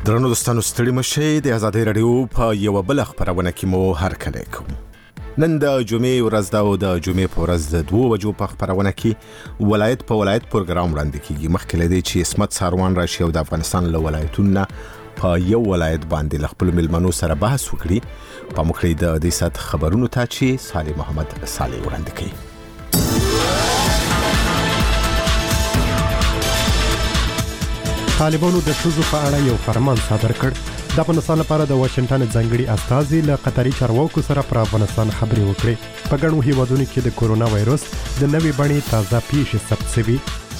درنو دوستانو ستړي مشئ د آزادۍ رادیو په یو بل خبرونه کې مو هرکلی کوم. نن د جمعې ورځ ده او د جمعې په ورځ د 2 بجو په خبرونه کې ولایت په ولایت پروګرام وړاندې کیږي. مخکې له دې چې اسمت ساروان راشي او د افغانستان له ولایتونو په یو ولایت باندې له خپل ملمنو سره بحث وکړي، په مخکې د دې سات خبرونو ته چې صالح محمد صالح وړاندې کوي. طالبانو د ښځو په اړه یو فرمان صادر کړ. د افغانستان لپاره د واشنګټن ځانګړي استازي له قطري چارواکو سره پر افغانستان خبرې وکړې. په ګڼو هیوادونو کې د کورونا وایرس د نوې بڼې تازه پیښې ثبت شوي.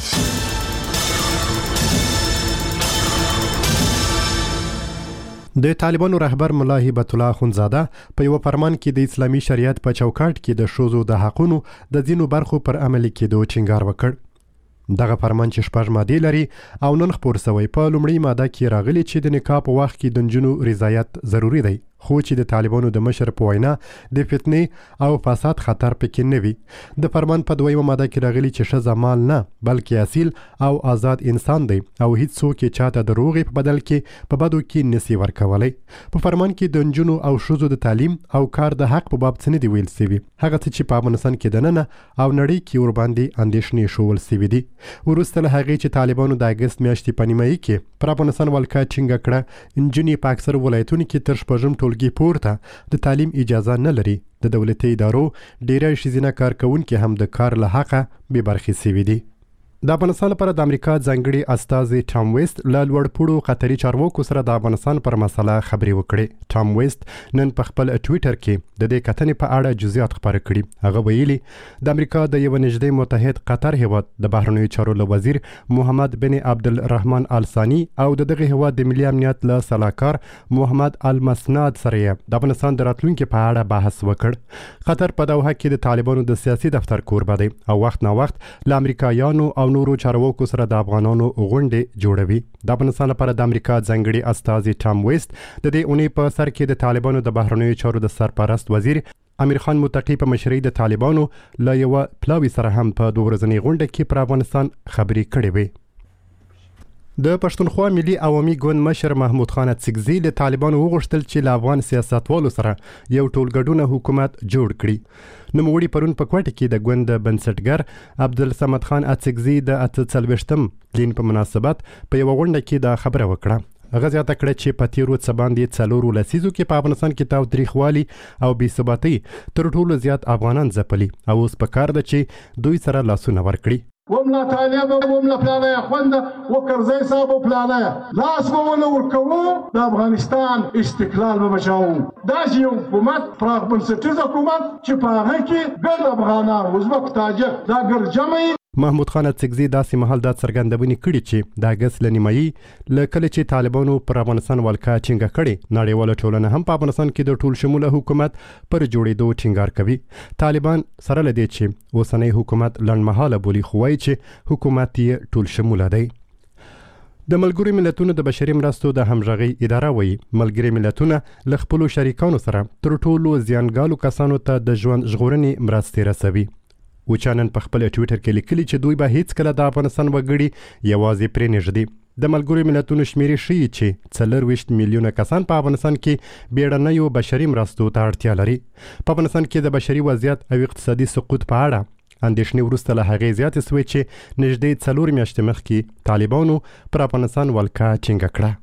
د طالبانو رهبر ملا هبت الله اخوندزاده په یو فرمان کې د اسلامي شریعت په چوکاټ کې د ښځو د حقونو د ځینو برخو پر عملي کېدو ټینګار وکړ. دغه فرمان چې 6 مادې لري او نن خپور شوی په لومړۍ ماده کې راغلي چې د نکاح په وخت کې د نجونو رضایت ضروری دی، خو چې د طالبانو د مشر په وینا د فتنې او فساد خطر پکې نه وي. د فرمان په 2 ماده کې راغلي چې ښځه مال نه بلکې اصیل او آزاد انسان دی او هیڅ څوک یې چاته د روغې په بدل کې په بدو کې نسی ورکولی. په فرمان کې د نجونو او ښځو د تعلیم او کار د حق په باب څه نه دی ویل شوي، هغه څه چې په افغانستان کې دننه او نړۍ کې ورباندې اندېښنې ښوول شوي دي. وروسته له هغې چې طالبانو د اګست میاشتې په نیمایي کې پر افغانستان ولکه ټینګه کړه، نجونې په اکثر ولایتونو کې تر 6 ټولګي پورته د تعلیم اجازه نه لري. د دولتي ادارو ډیری ښځینه کارکوونکي هم د کار له حقه بې برخې شوي دي. د افغانستان لپاره د امریکا ځانګړي استازي ټام ویست له لوړپوړو قطري چارواکو سره د افغانستان پر مسله خبرې وکړې. ټام ویست نن په خپل ټویټر کې د دې کتنې په اړه جزئیات خپاره کړي. هغه ویلي د امریکا د یو نږدې متحد قطر هیواد د بهرنیو چارو له وزیر محمد بن عبدالرحمن آل ثاني او دغه هیواد د ملي امنیت له سلاکار محمد المسناد سره د افغانستان د راتلونکي په اړه بحث وکړ. قطر په دوحه کې د طالبانو د سیاسي دفتر کوربه دی او وخت نا وخت له امریکایانو او نورو چارواکو سره د افغانانو غونډې جوړوي. د افغانستان لپاره د امریکا ځانګړي استازي ټام ویست د دې اونۍ په سر کې د طالبانو د بهرنیو چارو د سرپرست وزیر امیر خان متقی په مشرۍ د طالبانو له یو پلاوي سره هم په 2 ورځنۍ غونډه کې پر افغانستان خبرې کړې وې. د پښتونخوا ملي عوامي ګوند مشر محمود خان اڅکزي له طالبانو وغوښتل چې له افغان سیاستوالو سره یو ټولګډونه حکومت جوړ کړي. نوموړي پرون په کوټه کې د ګوند بنسټګر عبدالصمد خان اڅکزي د 48م لین په مناسبت په یو غونډه کې دا خبره وکړه. هغه زیاته کړه چې په تیرو څه باندې 4 لسیزو کې په افغانستان کې تاوتریخوالي او بې ثباتۍ تر ټولو زیات افغانان ځپلي او اوس پکار ده چې دوی سره لاسونه ورکړي. وملا طالب وملا پلانه خونده وکرزی صاحب پلانه لاس مونه ورکوو د افغانستان استقلال به بچاو. دا یو حکومت پراخ بنسټیز حکومت چې په هغه کې ګڼ افغانان ازبک تاجک دا ګرجمه. محمود خان اڅکزي داسې مهال دا څرګندونې کړي چې د اګست له نیمایي له کله چې طالبانو پر افغانستان ولکه ټینګه کړې، نړیواله ټولنه هم په افغانستان کې د ټول شموله حکومت پر جوړېدو ټینګار کوي. طالبان سره له دې چې اوسنی حکومت لنډمهاله بولي، خو وایي چې حکومت یې ټول شموله دی. د ملګرو ملتونو د بشري مرستو د همغږۍ اداره وایي ملګري ملتونه له خپلو شریکانو سره تر ټولو زیانګالو کسانو ته د ژوند ژغورنې مرستې رسوي. وچانن په خپل ټویټر کې لیکلي چې دوی به هیڅ کله د افغانستان وګړي یوازې پرې نږدي. د ملګرو ملتونو شمیرې ښیي چې 24 میلیونه کسان په افغانستان کې بیړنیو بشري مرستو ته اړتیا لري. په افغانستان کې د بشري وضعیت او اقتصادي سقوط په اړه اندېښنې وروسته له هغې زیاتې شوې چې نږدې 4 میاشتې مخکې طالبانو پر افغانستان ولکه ټینګه کړه.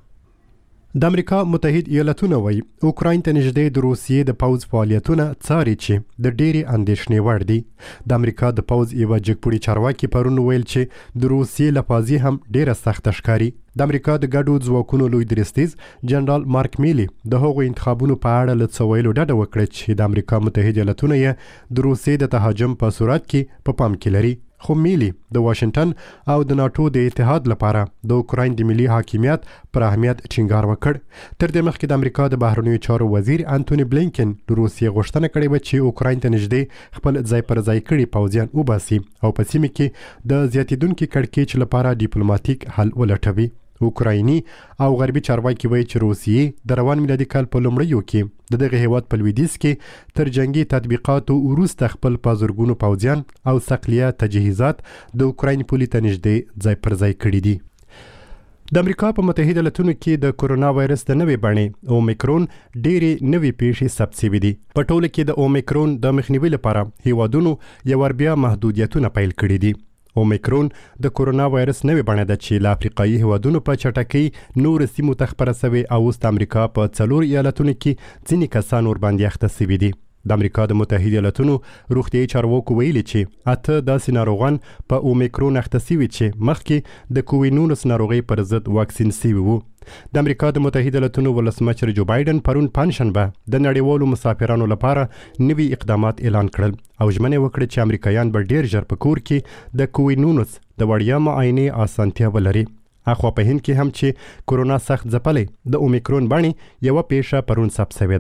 د امریکا متحد ایالتونه وایي اوکراین ته نږدې د روسیې د پوځ فعالیتونه څاري چې د ډېرې اندېښنې وړ دي. د امریکا د پوځ یوه جګپوړي چارواکي پرون ویل چې د روسیې له پازي هم ډېره سخته ښکاري. د امریکا د ګډو ځواکونو لوی درستیز جنرال مارک میلی د هغو انتخابونو په اړه له څه ویلو ډډه وکړه چې د امریکا متحد ایالتونه یې د روسیې د تهاجم په صورت کې په پام کې لري. خو میلی د واشنګټن او د ناتو د اتحاد لپاره د اوکراین د ملي حاکمیت پر اهمیت ټینګار وکړ. تر دې مخکې د امریکا د بهرنیو چارو وزیر انټونی بلینکن د روسیې غوښتنه کړې وه چې اوکراین ته نږدې خپل ځای پر ځای کړي پوځیان وباسي او په سیمه کې د زیاتېدونکي کړکېچ لپاره ډیپلوماټیک حل ولټوي. اوکرایني او غربي چارواکي وایي چې روسیې د روان میلادي کال په لومړیو کې د دغه هیواد په لویدیځ کې تر جنگي تطبیقاتو وروسته خپل په زرګونو پوځیان او صقلیه تجهیزات د اوکراین پولې ته نږدې ځای پر ځای کړي دي. د امریکا په متحده ایالاتونو کې د کورونا وایرس د نوې بڼې اومیکرون ډېرې نوې پیښې ثبت شوې دي. په ټوله کې د اومیکرون د مخنیوي لپاره هیوادونو یو ور بیا محدودیتونه پیل کړي دي. اومیکرون د کورونا وایرس نوې بڼه ده چې له افریقایي هیوادونو په چټکۍ نور سیمو ته خپره شوې او اوس د امریکا په 4 ایالتونو کې ځینې کسان ورباندې اخته شوي دي. د امریکا د متحده ایالاتونو روغتیايي چارواکو ویلي چې 8 داسې ناروغان په اومیکرون اخته شوي چې مخکې د کووید-19 ناروغۍ پر ضد واکسین شوي وو. د امریکا د متحده ایالاتونو ولسمشر جو بایدن پرون پنځشنبه د نړیوالو مسافرانو لپاره نوي اقدامات اعلان کړل او ژمنه وکړه چې امریکایان به ډیر ژر په کور کې د کووید-19 د وړیا معاینې اسانتیا ولري. اخوا په هند کې هم چې کورونا سخت ځپلی د اومیکرون بڼې یوه پیښه پرون ثبت شوې